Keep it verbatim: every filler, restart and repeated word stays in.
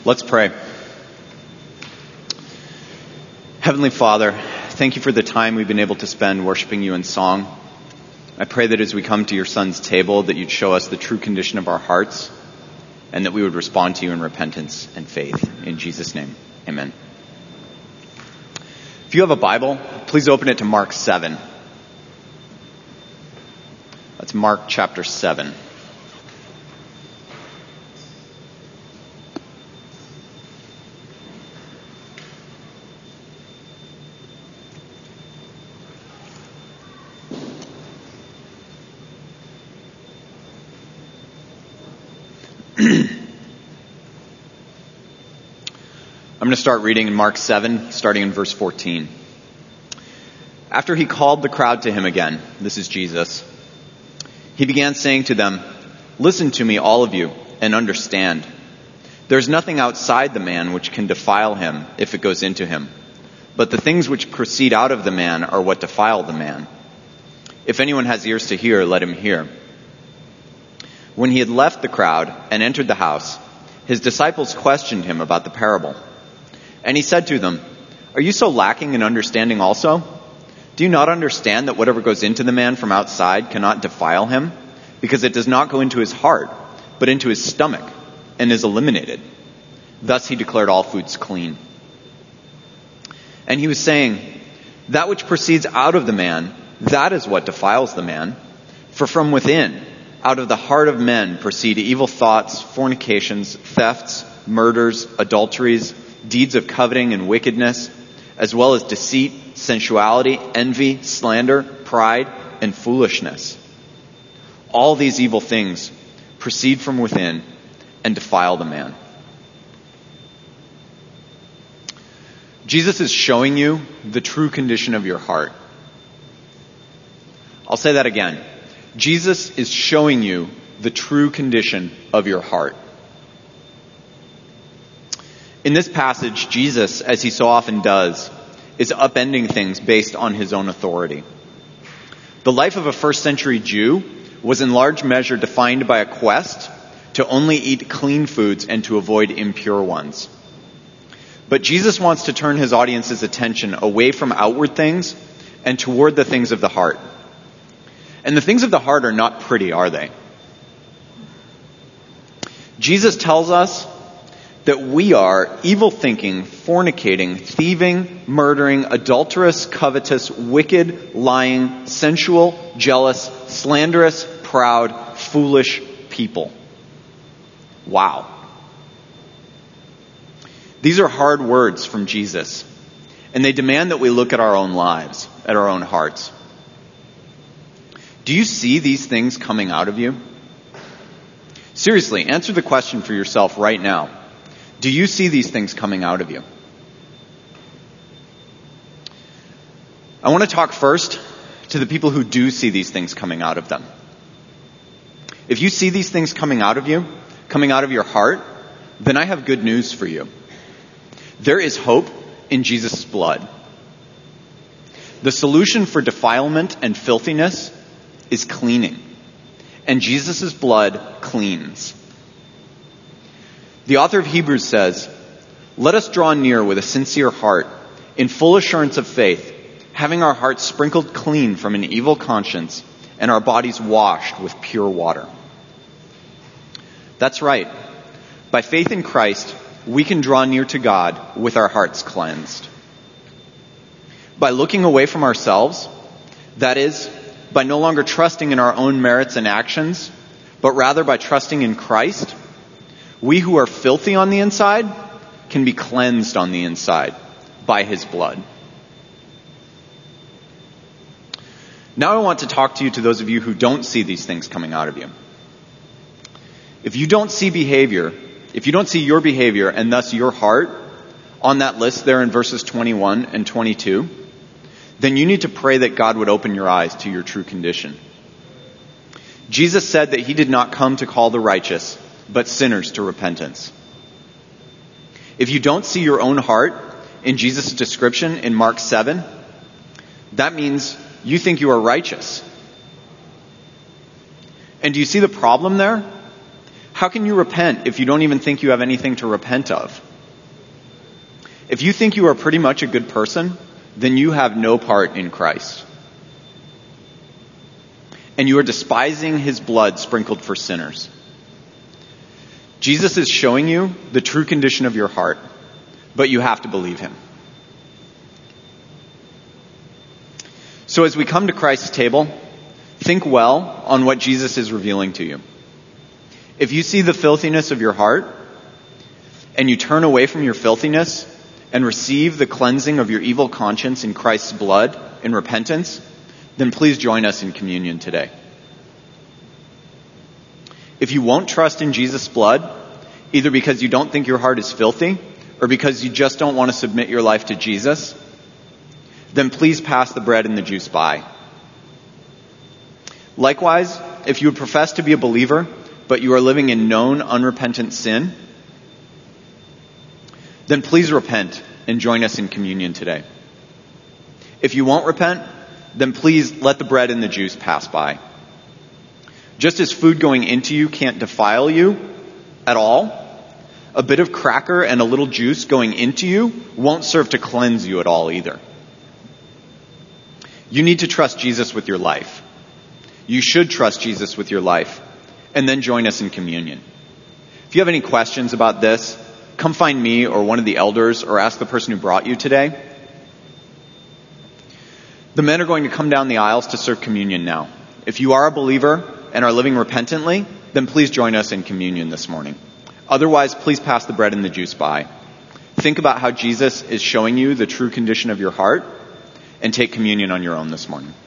Let's pray. Heavenly Father, thank you for the time we've been able to spend worshiping you in song. I pray that as we come to your Son's table, that you'd show us the true condition of our hearts, and that we would respond to you in repentance and faith. In Jesus' name, amen. If you have a Bible, please open it to Mark seven. That's Mark chapter seven. I'm going to start reading in Mark seven, starting in verse fourteen. After he called the crowd to him again, this is Jesus, he began saying to them, "Listen to me, all of you, and understand. There is nothing outside the man which can defile him if it goes into him. But the things which proceed out of the man are what defile the man. If anyone has ears to hear, let him hear." When he had left the crowd and entered the house, his disciples questioned him about the parable. And he said to them, "Are you so lacking in understanding also? Do you not understand that whatever goes into the man from outside cannot defile him, because it does not go into his heart, but into his stomach, and is eliminated?" Thus he declared all foods clean. And he was saying, "That which proceeds out of the man, that is what defiles the man. For from within, out of the heart of men proceed evil thoughts, fornications, thefts, murders, adulteries, deeds of coveting and wickedness, as well as deceit, sensuality, envy, slander, pride, and foolishness. All these evil things proceed from within and defile the man." Jesus is showing you the true condition of your heart. I'll say that again. Jesus is showing you the true condition of your heart. In this passage, Jesus, as he so often does, is upending things based on his own authority. The life of a first century Jew was in large measure defined by a quest to only eat clean foods and to avoid impure ones. But Jesus wants to turn his audience's attention away from outward things and toward the things of the heart. And the things of the heart are not pretty, are they? Jesus tells us that we are evil thinking, fornicating, thieving, murdering, adulterous, covetous, wicked, lying, sensual, jealous, slanderous, proud, foolish people. Wow. These are hard words from Jesus, and they demand that we look at our own lives, at our own hearts. Do you see these things coming out of you? Seriously, answer the question for yourself right now. Do you see these things coming out of you? I want to talk first to the people who do see these things coming out of them. If you see these things coming out of you, coming out of your heart, then I have good news for you. There is hope in Jesus' blood. The solution for defilement and filthiness is cleaning, and Jesus' blood cleans. The author of Hebrews says, "Let us draw near with a sincere heart, in full assurance of faith, having our hearts sprinkled clean from an evil conscience and our bodies washed with pure water." That's right. By faith in Christ, we can draw near to God with our hearts cleansed. By looking away from ourselves, that is, by no longer trusting in our own merits and actions, but rather by trusting in Christ, we who are filthy on the inside can be cleansed on the inside by his blood. Now I want to talk to you to those of you who don't see these things coming out of you. If you don't see behavior, if you don't see your behavior and thus your heart on that list there in verses twenty-one and twenty-two, then you need to pray that God would open your eyes to your true condition. Jesus said that he did not come to call the righteous, but sinners to repentance. If you don't see your own heart in Jesus' description in Mark seven, that means you think you are righteous. And do you see the problem there? How can you repent if you don't even think you have anything to repent of? If you think you are pretty much a good person, then you have no part in Christ. And you are despising his blood sprinkled for sinners. Jesus is showing you the true condition of your heart, but you have to believe him. So as we come to Christ's table, think well on what Jesus is revealing to you. If you see the filthiness of your heart, and you turn away from your filthiness and receive the cleansing of your evil conscience in Christ's blood in repentance, then please join us in communion today. If you won't trust in Jesus' blood, either because you don't think your heart is filthy or because you just don't want to submit your life to Jesus, then please pass the bread and the juice by. Likewise, if you would profess to be a believer, but you are living in known unrepentant sin, then please repent and join us in communion today. If you won't repent, then please let the bread and the juice pass by. Just as food going into you can't defile you at all, a bit of cracker and a little juice going into you won't serve to cleanse you at all either. You need to trust Jesus with your life. You should trust Jesus with your life, and then join us in communion. If you have any questions about this, come find me or one of the elders, or ask the person who brought you today. The men are going to come down the aisles to serve communion now. If you are a believer and are living repentantly, then please join us in communion this morning. Otherwise, please pass the bread and the juice by. Think about how Jesus is showing you the true condition of your heart, and take communion on your own this morning.